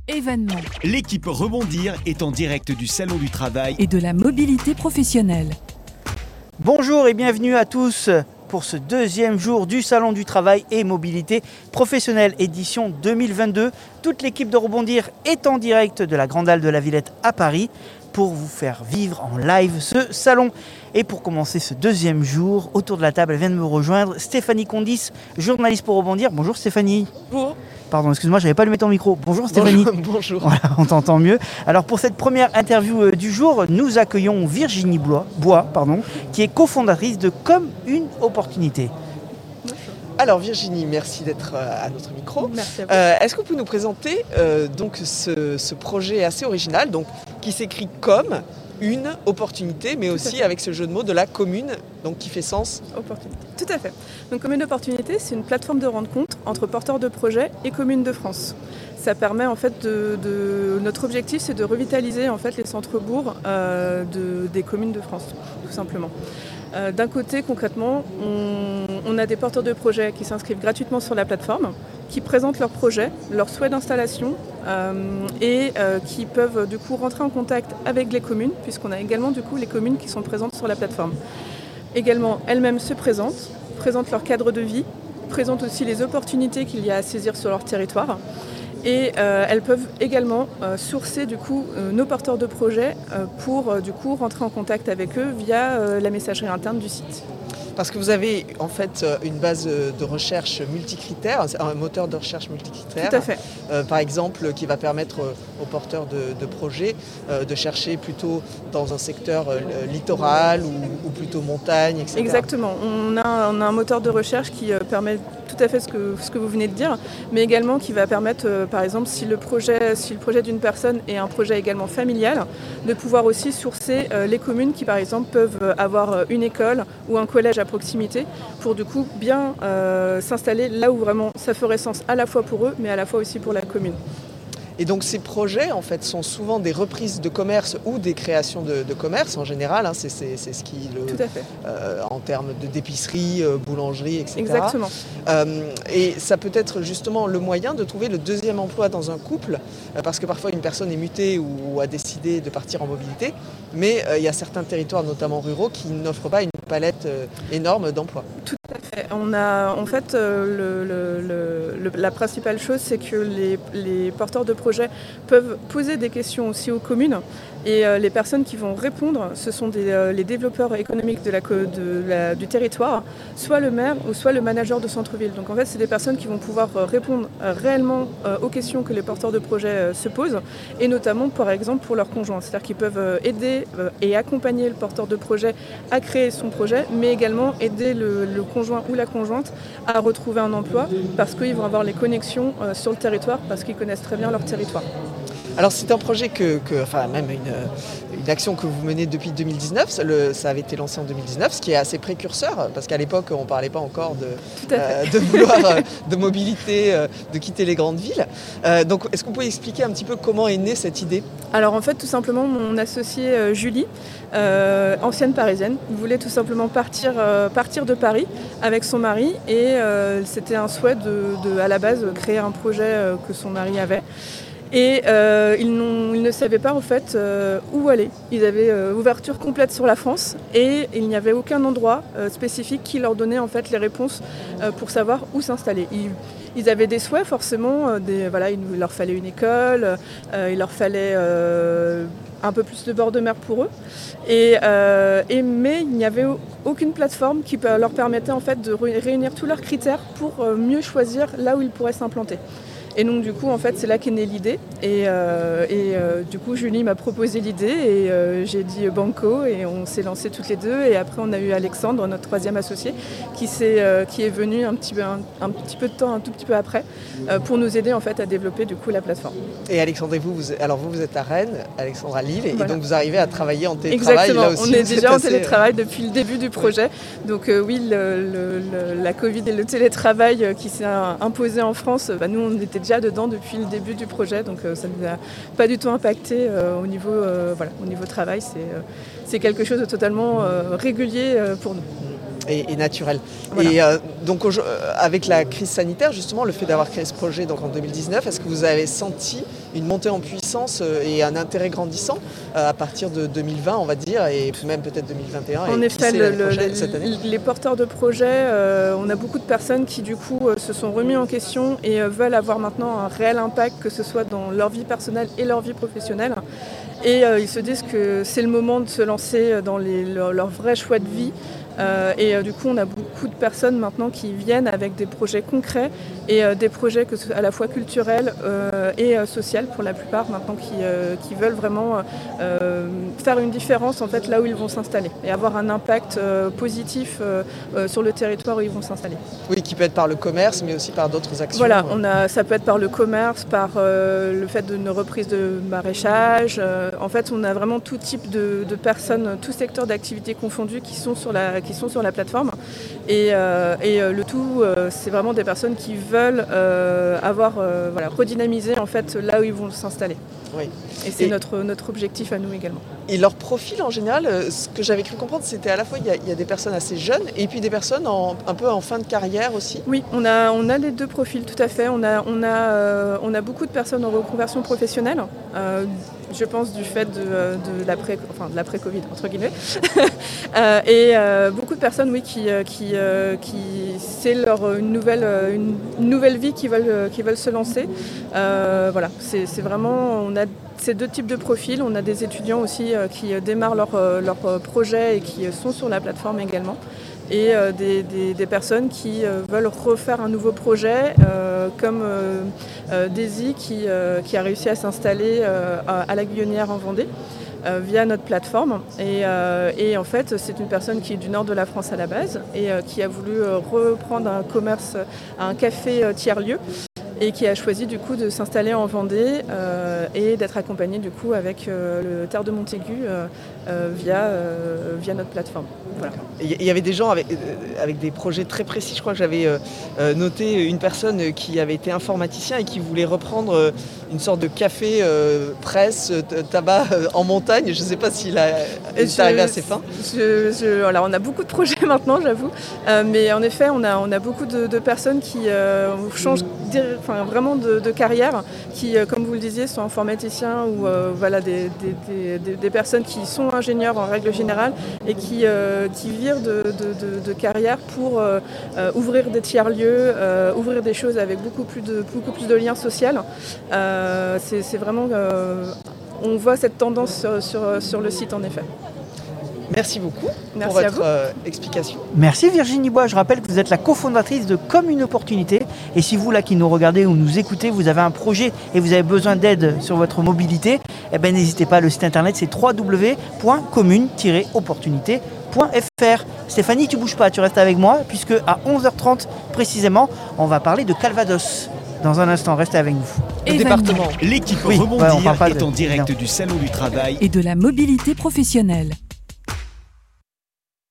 événements L'équipe Rebondir est en direct du Salon du Travail et de la mobilité professionnelle. Bonjour et bienvenue à tous pour ce deuxième jour du Salon du Travail et Mobilité Professionnelle édition 2022. Toute l'équipe de Rebondir est en direct de la Grande Halle de la Villette à Paris pour vous faire vivre en live ce salon. Et pour commencer ce deuxième jour, autour de la table, elle vient de me rejoindre Stéphanie Condis, journaliste pour Rebondir. Bonjour Stéphanie. Bonjour. Pardon, excuse-moi, je n'avais pas allumé ton micro. Bonjour Stéphanie. Bonjour. Voilà, on t'entend mieux. Alors pour cette première interview du jour, nous accueillons Virginie Bois, qui est cofondatrice de Comme une opportunité. Alors Virginie, merci d'être à notre micro. Merci à vous. Est-ce que vous pouvez nous présenter donc ce projet assez original, donc qui s'écrit comme une opportunité, mais aussi avec ce jeu de mots de la commune, donc qui fait sens. Opportunité. Tout à fait. Donc Comme une opportunité, c'est une plateforme de rencontre entre porteurs de projets et communes de France. Ça permet en fait notre objectif, c'est de revitaliser en fait les centres-bourgs des communes de France, tout simplement. D'un côté, concrètement, on a des porteurs de projets qui s'inscrivent gratuitement sur la plateforme, qui présentent leurs projets, leurs souhaits d'installation et qui peuvent du coup rentrer en contact avec les communes, puisqu'on a également du coup les communes qui sont présentes sur la plateforme. Également, elles-mêmes se présentent leur cadre de vie, présentent aussi les opportunités qu'il y a à saisir sur leur territoire. Et elles peuvent également sourcer du coup nos porteurs de projets pour du coup rentrer en contact avec eux via la messagerie interne du site. Parce que vous avez en fait une base de recherche multicritères, un moteur de recherche multicritères. Tout à fait. Par exemple, qui va permettre aux porteurs de projets de chercher plutôt dans un secteur littoral ou plutôt montagne, etc. Exactement. On a un moteur de recherche qui permet tout à fait ce que vous venez de dire, mais également qui va permettre, par exemple, si le projet d'une personne est un projet également familial, de pouvoir aussi sourcer les communes qui, par exemple, peuvent avoir une école ou un collège à proximité pour du coup bien s'installer là où vraiment ça ferait sens à la fois pour eux, mais à la fois aussi pour la commune. Et donc ces projets en fait sont souvent des reprises de commerce ou des créations de commerce en général, hein, c'est ce qui Tout à fait. En termes d'épicerie, boulangerie, etc. Exactement. Et ça peut être justement le moyen de trouver le deuxième emploi dans un couple, parce que parfois une personne est mutée ou a décidé de partir en mobilité, mais il y a certains territoires, notamment ruraux, qui n'offrent pas une palette énorme d'emplois. Tout à fait. On a en fait la principale chose, c'est que les porteurs de projets peuvent poser des questions aussi aux communes et les personnes qui vont répondre, ce sont les développeurs économiques du territoire, soit le maire ou soit le manager de centre-ville. Donc en fait, c'est des personnes qui vont pouvoir répondre réellement aux questions que les porteurs de projets se posent et notamment par exemple pour leurs conjoints. C'est-à-dire qu'ils peuvent aider et accompagner le porteur de projet à créer son projet, mais également aider le conjoint ou la conjointe à retrouver un emploi parce qu'ils vont avoir les connexions sur le territoire parce qu'ils connaissent très bien leur territoire. Alors c'est un projet même une action que vous menez depuis 2019, ça avait été lancé en 2019, ce qui est assez précurseur, parce qu'à l'époque on ne parlait pas encore de mobilité, de quitter les grandes villes. Donc est-ce que vous pouvez expliquer un petit peu comment est née cette idée ? Alors en fait tout simplement mon associée Julie, ancienne parisienne, voulait tout simplement partir de Paris avec son mari et c'était un souhait à la base créer un projet que son mari avait. Et ils ne savaient pas en fait où aller. Ils avaient ouverture complète sur la France et il n'y avait aucun endroit spécifique qui leur donnait en fait les réponses pour savoir où s'installer. Ils avaient des souhaits forcément, il leur fallait une école, il leur fallait un peu plus de bord de mer pour eux. Mais il n'y avait aucune plateforme qui leur permettait en fait de réunir tous leurs critères pour mieux choisir là où ils pourraient s'implanter. Et donc du coup en fait c'est là qu'est née l'idée et du coup Julie m'a proposé l'idée et j'ai dit banco et on s'est lancé toutes les deux et après on a eu Alexandre, notre troisième associé, qui est venu un petit peu de temps, un tout petit peu après pour nous aider en fait à développer du coup la plateforme. Et Alexandre et vous êtes à Rennes, Alexandre à Lille et voilà. Donc vous arrivez à travailler en télétravail. Exactement, là aussi, on est déjà en télétravail depuis le début du projet. Donc oui, la Covid et le télétravail qui s'est imposé en France, nous on était déjà dedans depuis le début du projet, donc ça ne nous a pas du tout impacté au niveau travail. C'est quelque chose de totalement régulier pour nous. et naturel. Voilà. Et donc avec la crise sanitaire, justement, le fait d'avoir créé ce projet donc, en 2019, est-ce que vous avez senti une montée en puissance et un intérêt grandissant à partir de 2020, on va dire, et même peut-être 2021 En et effet, cette année? les porteurs de projets, on a beaucoup de personnes qui du coup se sont remis en question et veulent avoir maintenant un réel impact, que ce soit dans leur vie personnelle et leur vie professionnelle. Et ils se disent que c'est le moment de se lancer dans leur vrai choix de vie. Du coup, on a beaucoup de personnes maintenant qui viennent avec des projets concrets et des projets à la fois culturels et sociaux pour la plupart maintenant qui veulent vraiment faire une différence en fait là où ils vont s'installer et avoir un impact positif sur le territoire où ils vont s'installer. Oui, qui peut être par le commerce, mais aussi par d'autres actions. Voilà, ça peut être par le commerce, par le fait d'une reprise de maraîchage. En fait, on a vraiment tout type de personnes, tout secteur d'activité confondus qui sont sur la plateforme. Et le tout, c'est vraiment des personnes qui veulent redynamiser en fait là où ils vont s'installer. Oui. Et c'est notre objectif à nous également. Et leur profil en général, ce que j'avais cru comprendre, c'était à la fois il y a des personnes assez jeunes et puis des personnes un peu en fin de carrière aussi. Oui, on a les deux profils tout à fait. On a beaucoup de personnes en reconversion professionnelle. Je pense du fait de l'après-Covid entre guillemets. Et beaucoup de personnes oui qui c'est une nouvelle vie qui veulent se lancer. Voilà, c'est vraiment on a ces deux types de profils. On a des étudiants aussi qui démarrent leur projet et qui sont sur la plateforme également. Et des personnes qui veulent refaire un nouveau projet, comme Daisy qui a réussi à s'installer à la Guyonnière en Vendée via notre plateforme. Et en fait, c'est une personne qui est du nord de la France à la base et qui a voulu reprendre un café tiers-lieu. Et qui a choisi du coup de s'installer en Vendée et d'être accompagné du coup avec le Terre de Montaigu via notre plateforme. Voilà. Il y avait des gens avec des projets très précis. Je crois que j'avais noté une personne qui avait été informaticien et qui voulait reprendre une sorte de café presse, tabac en montagne. Je ne sais pas s'il est arrivé à ses fins. Alors on a beaucoup de projets maintenant, j'avoue. Mais en effet, on a beaucoup de personnes qui changent vraiment de carrière, qui, comme vous le disiez, sont informaticiens ou des personnes qui sont ingénieurs en règle générale et qui virent de carrière pour ouvrir des tiers-lieux, ouvrir des choses avec beaucoup plus de liens sociaux. C'est vraiment... on voit cette tendance sur le site en effet. Merci beaucoup Merci pour votre explication. Merci Virginie Bois, je rappelle que vous êtes la cofondatrice de Comme une opportunité. Et si vous là qui nous regardez ou nous écoutez, vous avez un projet et vous avez besoin d'aide sur votre mobilité, n'hésitez pas, le site internet c'est www.commune-opportunité.fr. Stéphanie, tu bouges pas, tu restes avec moi puisque à 11h30 précisément, on va parler de Calvados. Dans un instant, restez avec nous. Le département, l'équipe Rebondir est en direct du Salon du Travail et de la mobilité professionnelle.